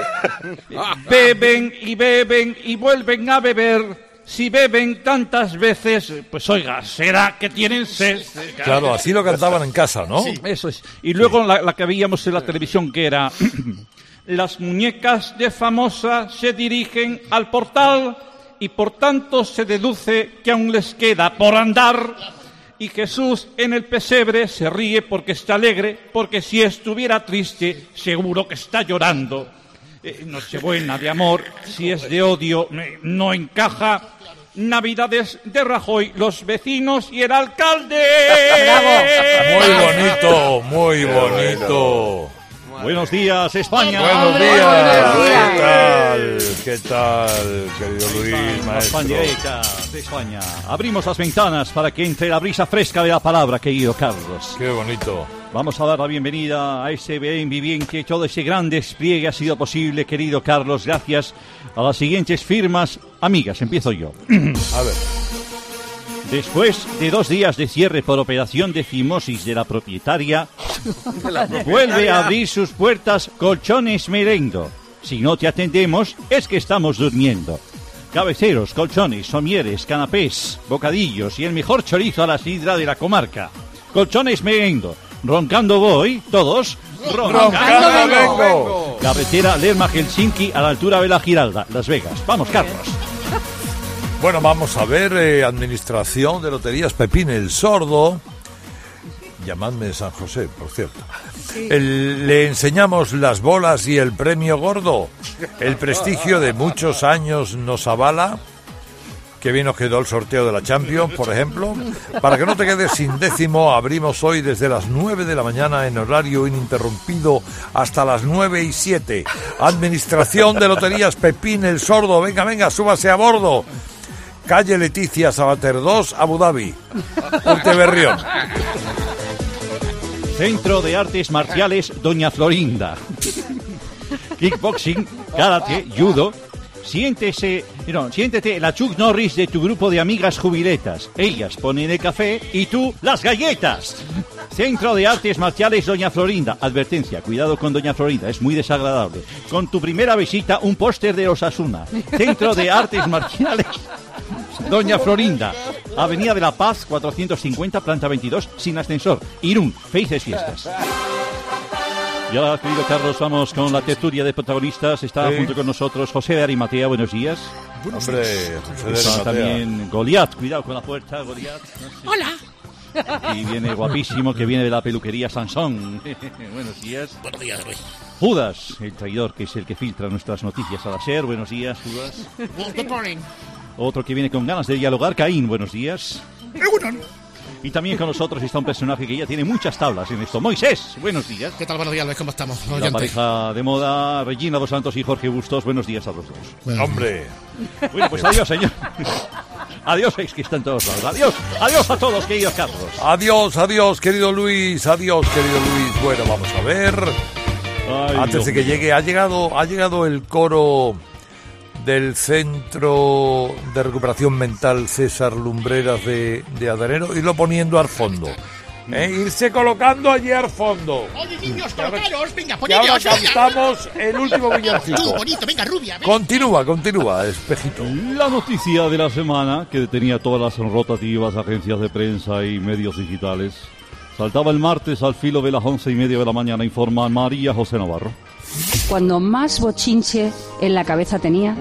Beben y vuelven a beber. Si beben tantas veces, pues oiga, será que tienen sed. Claro, así lo cantaban en casa, ¿no? Sí, eso es. Y luego la que veíamos en la televisión, que era: las muñecas de Famosa se dirigen al portal y por tanto se deduce que aún les queda por andar. Y Jesús en el pesebre se ríe porque está alegre, porque si estuviera triste, seguro que está llorando. Nochebuena de amor, si es de odio, no encaja. Navidades de Rajoy, los vecinos y el alcalde. ¡Bravo! Muy bonito. Buenos días, España. Buenos días. ¿Qué tal, querido Luis, maestro? De España. Abrimos las ventanas para que entre la brisa fresca de la palabra, querido Carlos. Qué bonito. Vamos a dar la bienvenida a ese bien que todo ese gran despliegue ha sido posible, querido Carlos, gracias a las siguientes firmas. Amigas, empiezo yo. A ver. Después de 2 días de cierre por operación de fimosis de la propietaria, vuelve a abrir sus puertas Colchones Merendo. Si no te atendemos, es que estamos durmiendo. Cabeceros, colchones, somieres, canapés, bocadillos y el mejor chorizo a la sidra de la comarca. Colchones Merendo. Roncando voy, todos. Roncando vengo. Carretera Lerma-Helsinki a la altura de la Giralda, Las Vegas. Vamos, Carlos. Bueno, vamos a ver, Administración de Loterías Pepín el Sordo. Llamadme San José, por cierto. Sí. Le enseñamos las bolas y el premio gordo. El prestigio de muchos años nos avala. Qué bien nos quedó el sorteo de la Champions, por ejemplo. Para que no te quedes sin décimo, abrimos hoy desde las 9 de la mañana en horario ininterrumpido hasta las 9:07. Administración de Loterías Pepín el Sordo. Venga, súbase a bordo. Calle Leticia, Sabater 2, Abu Dhabi. Monteberrión. Centro de Artes Marciales Doña Florinda. Kickboxing, karate, judo. Siéntete la Chuck Norris de tu grupo de amigas jubiletas. Ellas ponen el café y tú las galletas. Centro de Artes Marciales Doña Florinda. Advertencia, cuidado con Doña Florinda, es muy desagradable. Con tu primera visita, un póster de Osasuna. Centro de Artes Marciales Doña Florinda. Avenida de la Paz, 450, planta 22, sin ascensor. Irún, felices fiestas. Y ahora, querido Carlos, vamos con la tertulia de protagonistas. Está junto con nosotros José de Arimatea. Buenos días. Hombre, José de Está Arimatea. también Goliat. Cuidado con la puerta, Goliat. Hola. Y viene guapísimo, que viene de la peluquería Sansón. Buenos días. Buenos días, Luis. Judas, el traidor, que es el que filtra nuestras noticias al hacer. Buenos días, Judas. Good morning. Otro que viene con ganas de dialogar, Caín. Buenos días. Y también con nosotros está un personaje que ya tiene muchas tablas en esto. Moisés, buenos días. ¿Qué tal? Buenos días, Luis. ¿Cómo estamos? La pareja de moda, Regina dos Santos y Jorge Bustos. Buenos días a los dos. Hombre. Bueno, pues adiós, señor. Adiós, es que están todos lados. Adiós, adiós a todos, queridos Carlos. Adiós, adiós, querido Luis. Adiós, querido Luis. Bueno, vamos a ver. Ay, Antes de que llegue, ha llegado el coro del Centro de Recuperación Mental César Lumbreras de Adanero, irlo poniendo al fondo. Irse colocando allí al fondo. Oye, niños, colocaros, venga, Que ahora poneros, venga. cantamos el último villancico. Tú, bonito, venga, rubia. Venga. Continúa, espejito. La noticia de la semana, que detenía todas las rotativas agencias de prensa y medios digitales, saltaba el martes al filo de las 11:30 de la mañana, informa María José Navarro. Cuando más bochinche en la cabeza tenía,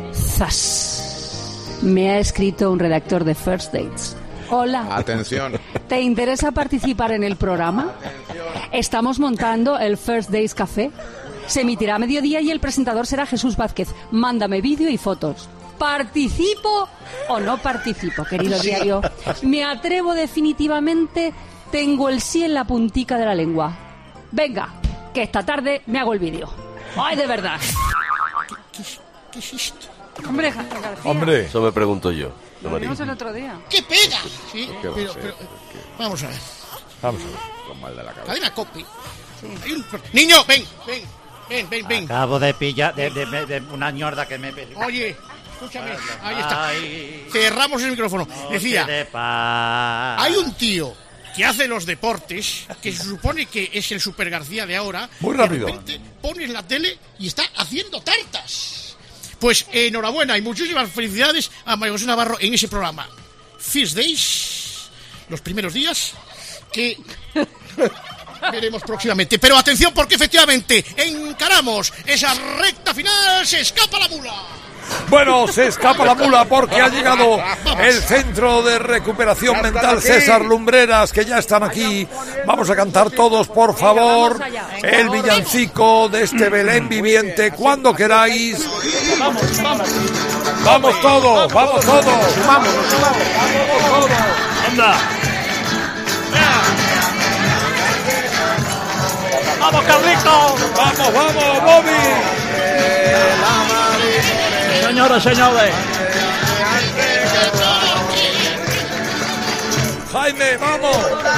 ¡zas! Me ha escrito un redactor de First Dates. Hola. Atención. ¿Te interesa participar en el programa? Estamos montando el First Dates Café. Se emitirá a mediodía y el presentador será Jesús Vázquez. Mándame vídeo y fotos. ¿Participo o no participo, querido diario? Me atrevo definitivamente, tengo el sí en la puntica de la lengua. Venga, que esta tarde me hago el vídeo. ¡Ay, de verdad! ¿Qué es esto? Hombre, García. Hombre. Eso me pregunto yo. Lo vimos el otro día. ¡Qué pega! Sí, ¿Qué va a pero, ser? vamos a ver. Vamos a ver. Con mal de la cabeza. Cadena Copi. Hay un- Niño, ven. Acabo de pillar de una ñorda que me peleó. Oye, escúchame. Ahí está. Cerramos el micrófono. Decía, hay un tío que hace los deportes, que se supone que es el Super García de ahora. Muy rápido. De repente pones la tele y está haciendo tartas. Pues enhorabuena y muchísimas felicidades a María José Navarro en ese programa. First Days, los primeros días, que veremos próximamente. Pero atención, porque efectivamente encaramos esa recta final, se escapa la mula. Bueno, se escapa la mula porque ha llegado el Centro de Recuperación Mental César Lumbreras, que ya están aquí. Vamos a cantar todos, por favor, el villancico de este Belén viviente, cuando queráis. Vamos todos. Vamos todos. ¡Anda! ¡Vamos, Carlito! ¡Vamos, Bobby! Señores. Jaime, vamos.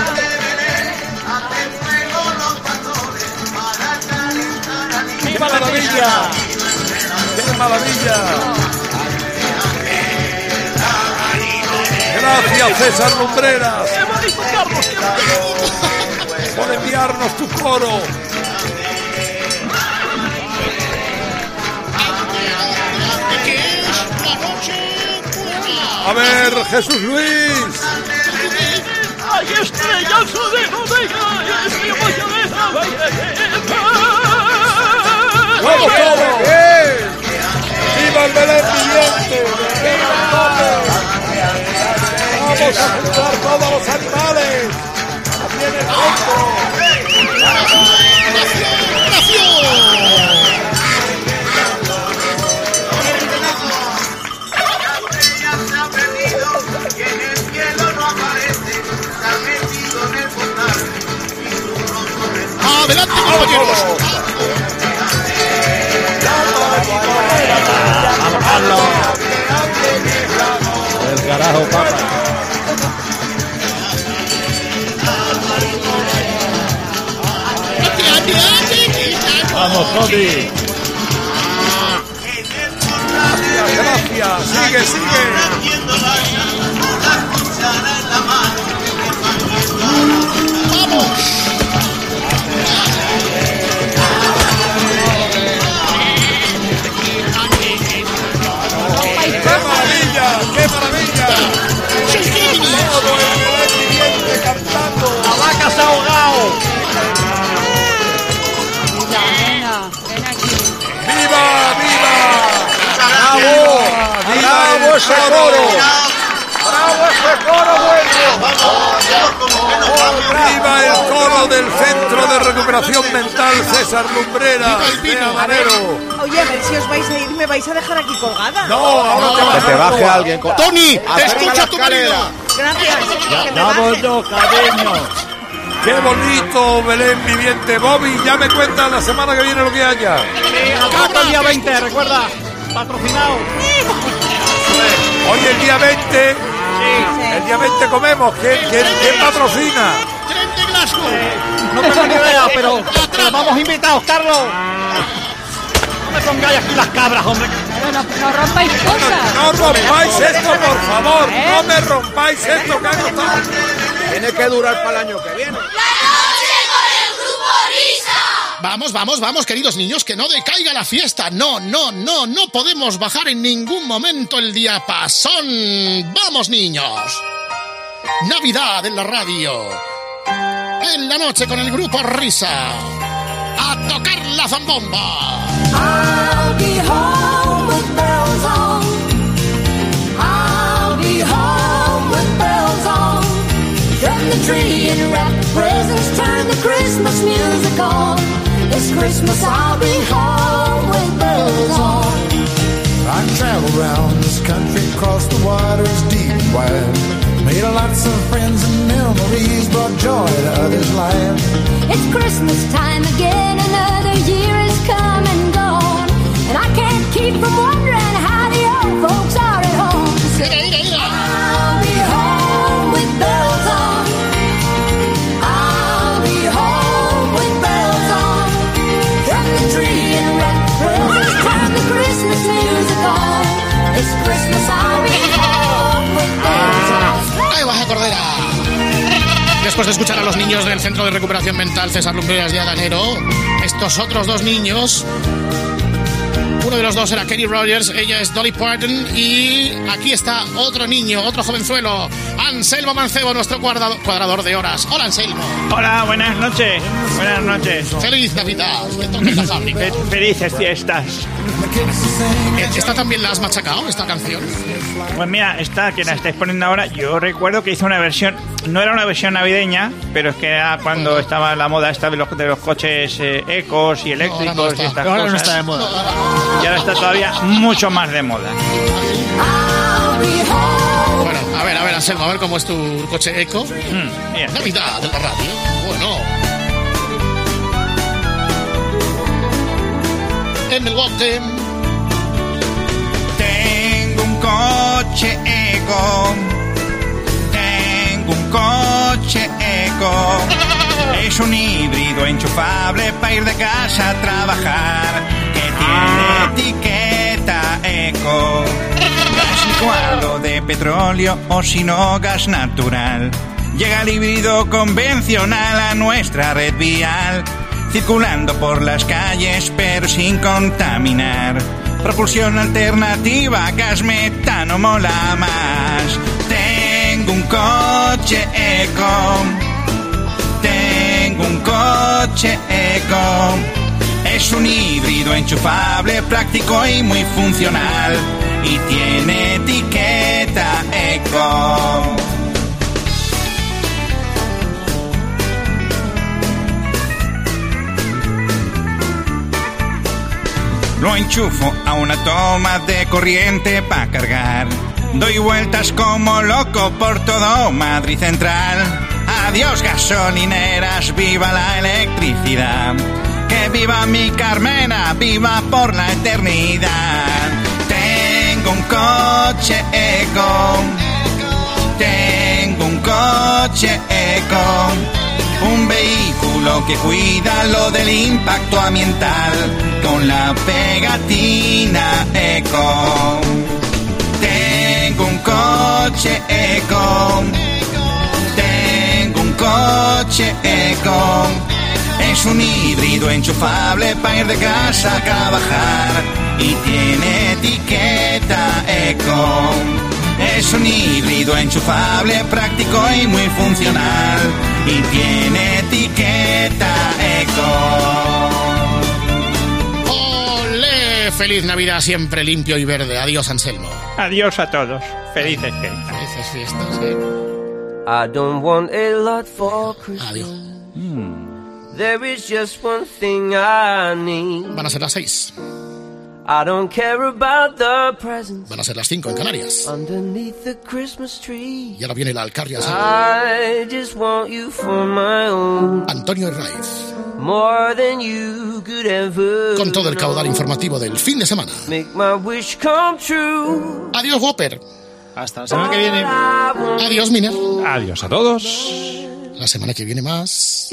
¡Qué maravilla! Gracias, César Lumbreras, por enviarnos tu coro. A ver, Jesús Luis. ¡Ay, estrellazo de bodega! ¡Vamos todos! ¡Viva el Belén viviente! ¡Vamos a juntar todos los animales! ¡Aquí en el centro! ¡Adelante, compañeros! ¡Vamos, Carlos! El carajo, papa. Vamos, Jody. Gracias. Sigue. ¡Qué maravilla! Todo el Belén viviente cantando. ¡La vaca se ha ahogado! ¡Bravo ese coro! ¡Bravo ese coro bueno! ¡Viva el coro del Centro de Recuperación Mental César Lumbrera de Habanero! Oye, a ver si os vais a ir, me vais a dejar aquí colgada. No, ahora que te baje alguien. ¡Tony! ¡Te escucha tu marido! Gracias. ¡Vamos dos, cariño! ¡Qué bonito, Belén viviente! Bobby, ya me cuentas la semana que viene lo que haya. Hasta el día 20, recuerda, patrocinado. Hoy el día 20, el día 20 comemos. ¿Quién patrocina? No tengo ni idea, pero vamos invitados, Carlos. No me pongáis aquí las cabras, hombre. Bueno, no rompáis cosas. No rompáis esto, por favor. No me rompáis esto, que ha costado. Tiene que durar para el año que viene. Vamos, queridos niños, que no decaiga la fiesta. No podemos bajar en ningún momento el diapasón. ¡Vamos, niños! Navidad en la radio. En la noche con el grupo Risa. A tocar la zambomba. I'll be home with bells on. I'll be home with bells on. Trim the tree and wrap presents, turn the Christmas music on. This Christmas I'll be home with bells on. I travel around this country, across the waters deep and wide. Made lots of friends and memories, brought joy to others' lives. It's Christmas time again, another year has come and gone. And I can't keep from wondering how the old folks are at home. I'll be home with bells on. I'll be home with bells on. From the tree and wrap presents, turn the Christmas music on. This Christmas I'll be home with bells on. ¡Ahí vas, Cordera! Después de escuchar a los niños del Centro de Recuperación Mental César Lumbreras de Habanero, estos otros dos niños, uno de los dos era Kenny Rogers, ella es Dolly Parton, y aquí está otro niño, otro jovenzuelo, Anselmo Mancebo, nuestro cuadrador de horas. Hola, Anselmo. Hola, buenas noches. Buenas noches. Feliz Navidad. Que toques la fábrica. Felices fiestas. ¿Esta también la has machacado, esta canción? Pues mira, esta que la estáis poniendo ahora, yo recuerdo que hice una versión, no era una versión navideña, pero es que era cuando estaba la moda esta de los coches ecos y eléctricos y estas cosas. No está de moda. Y ahora está todavía mucho más de moda. Bueno, a ver, Anselmo, a ver cómo es tu coche eco. Navidad de la radio. Bueno. En el bote. Tengo un coche eco. Tengo un coche eco. Es un híbrido enchufable para ir de casa a trabajar. Que tiene etiqueta eco. Gas licuado de petróleo o si no gas natural. Llega el híbrido convencional a nuestra red vial, circulando por las calles pero sin contaminar. Propulsión alternativa, gas metano mola más. Tengo un coche eco. Tengo un coche eco. Es un híbrido enchufable, práctico y muy funcional. Y tiene etiqueta eco. Lo enchufo a una toma de corriente para cargar. Doy vueltas como loco por todo Madrid Central. Adiós gasolineras, viva la electricidad. Que viva mi Carmena, viva por la eternidad. Tengo un coche eco. Tengo un coche eco. Un vehículo que cuida lo del impacto ambiental con la pegatina eco. Tengo un coche eco. Tengo un coche eco. Es un híbrido enchufable para ir de casa a trabajar y tiene etiqueta eco. Es un híbrido enchufable, práctico y muy funcional y tiene etiqueta eco. feliz Navidad siempre limpio y verde. Adiós, Anselmo. Adiós a todos. Felices fiestas. Felices fiestas, ¿eh? I don't want a lot for Christmas. Adiós. There is just one thing I need. Van a ser las 6. I don't care about the presents. Van a ser las 5 en Canarias. Underneath the Christmas tree. Y ahora viene la Alcarria. I just want you for my own. Antonio Herraiz. More than you could ever. Con todo el caudal informativo del fin de semana. Make my wish come true. Adiós, Whopper. Hasta la semana que viene. Adiós, Miner. Adiós a todos. La semana que viene más.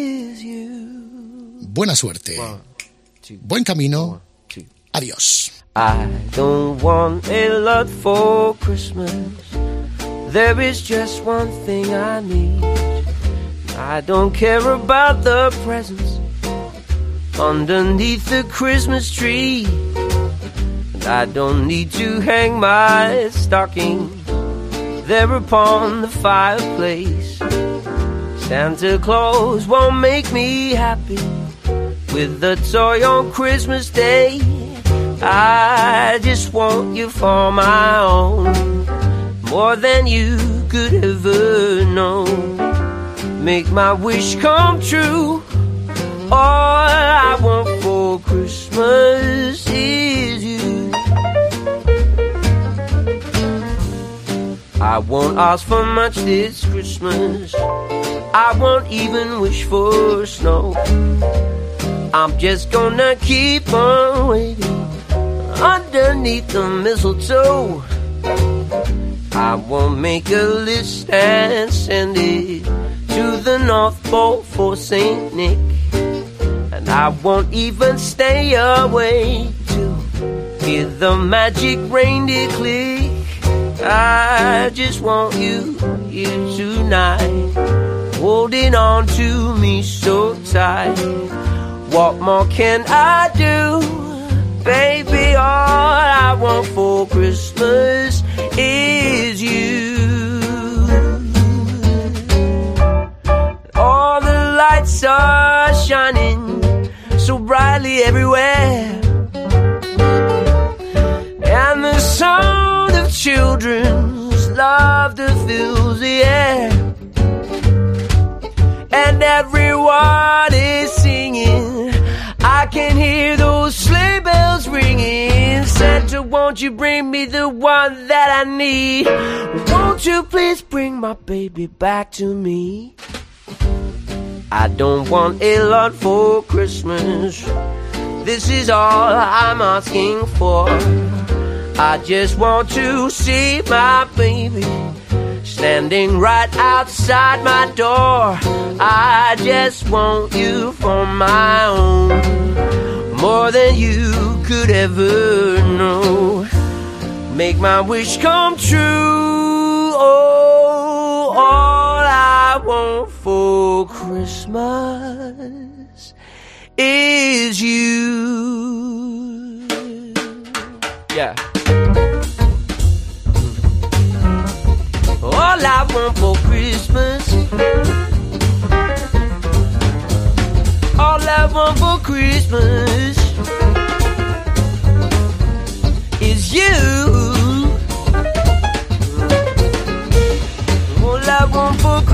Buena suerte. Buen camino. Adiós. I don't want a lot for Christmas. There is just one thing I need. I don't care about the presents underneath the Christmas tree. And I don't need to hang my stocking there upon the fireplace. Santa Claus won't make me happy with the toy on Christmas Day. I just want you for my own, more than you could ever know. Make my wish come true. All I want for Christmas is you. I won't ask for much this Christmas. I won't even wish for snow. I'm just gonna keep on waiting underneath the mistletoe. I won't make a list and send it to the North Pole for Saint Nick. And I won't even stay away to hear the magic reindeer click. I just want you here tonight, holding on to me so tight. What more can I do? Baby, all I want for Christmas is you. All the lights are shining so brightly everywhere, and the sound of children's laughter fills the air, and everyone is singing. I can hear those sleigh bells ringing. Santa, won't you bring me the one that I need? Won't you please bring my baby back to me? I don't want a lot for Christmas. This is all I'm asking for. I just want to see my baby standing right outside my door. I just want you for my own, more than you could ever know. Make my wish come true. Oh, all I want for Christmas is you. Yeah. All I want for Christmas, all I want for Christmas is you. All I want for Christmas